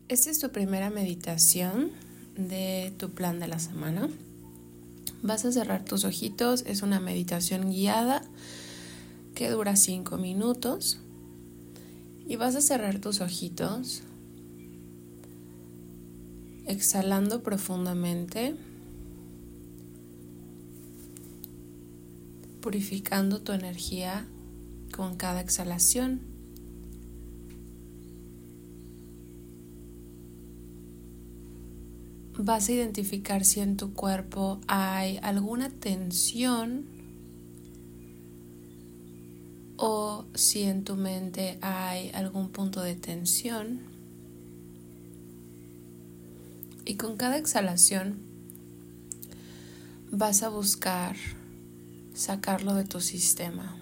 Esta es tu primera meditación de tu plan de la semana. Vas a cerrar tus ojitos, es una meditación guiada que dura 5 minutos y vas a cerrar tus ojitos exhalando profundamente, purificando tu energía con cada exhalación. Vas a identificar si en tu cuerpo hay alguna tensión o si en tu mente hay algún punto de tensión. Y con cada exhalación vas a buscar sacarlo de tu sistema.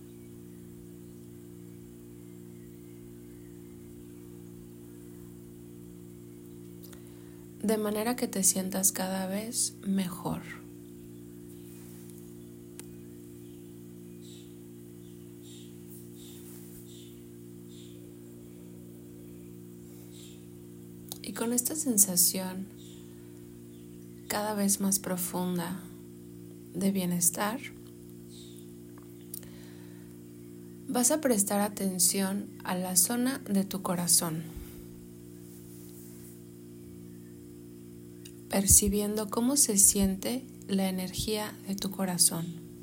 De manera que te sientas cada vez mejor. Y con esta sensación cada vez más profunda de bienestar, vas a prestar atención a la zona de tu corazón, percibiendo cómo se siente la energía de tu corazón.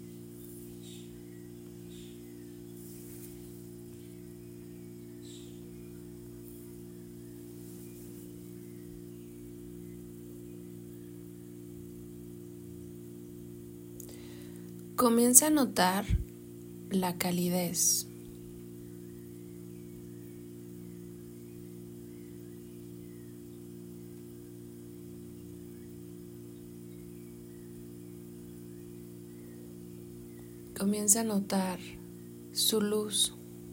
Comienza a notar la calidez. Comienza a notar su luz.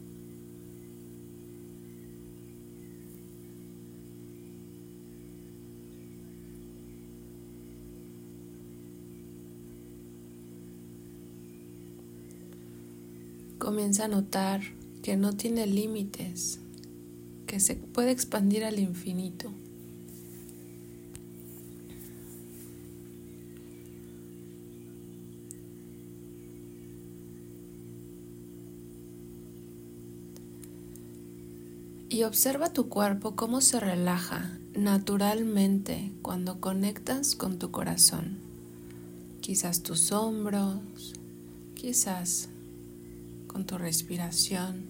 Comienza a notar que no tiene límites, que se puede expandir al infinito. Y observa tu cuerpo cómo se relaja naturalmente cuando conectas con tu corazón. Quizás tus hombros, quizás con tu respiración.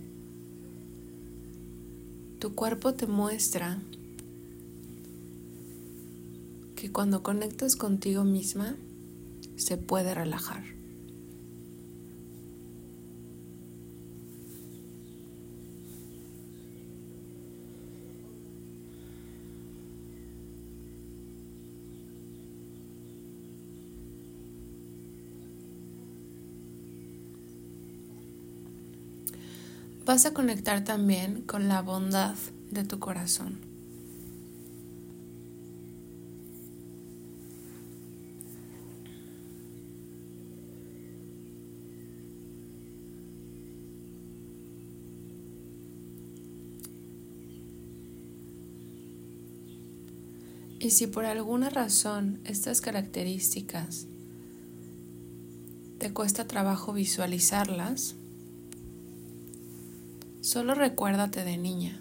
Tu cuerpo te muestra que cuando conectas contigo misma se puede relajar. Vas a conectar también con la bondad de tu corazón. Y si por alguna razón estas características te cuesta trabajo visualizarlas, solo recuérdate de niña.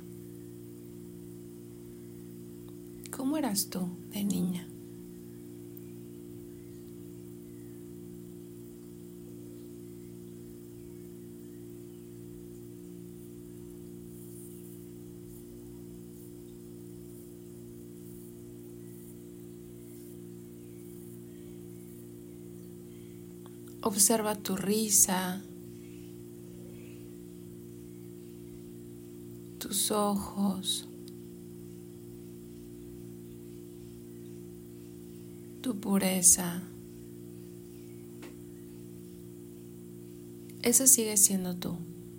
¿Cómo eras tú de niña? Observa tu risa, tus ojos, tu pureza. Esa sigue siendo tú.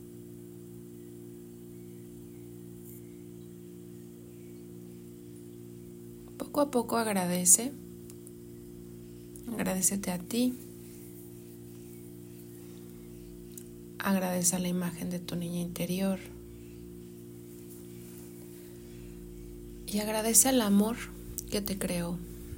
Poco a poco agradecete a ti. Agradece a la imagen de tu niña interior y agradece al amor que te creó.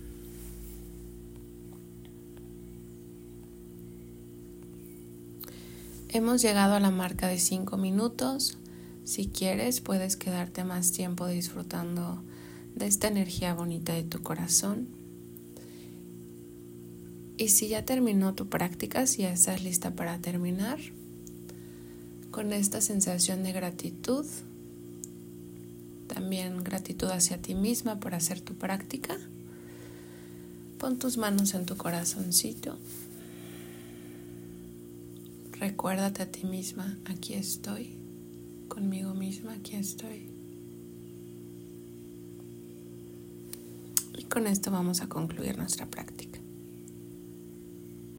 Hemos llegado a la marca de 5 minutos. Si quieres, puedes quedarte más tiempo disfrutando de esta energía bonita de tu corazón. Y si ya terminó tu práctica, si ya estás lista para terminar, con esta sensación de gratitud, también gratitud hacia ti misma por hacer tu práctica, pon tus manos en tu corazoncito. Recuérdate a ti misma, aquí estoy, conmigo misma, aquí estoy. Y con esto vamos a concluir nuestra práctica.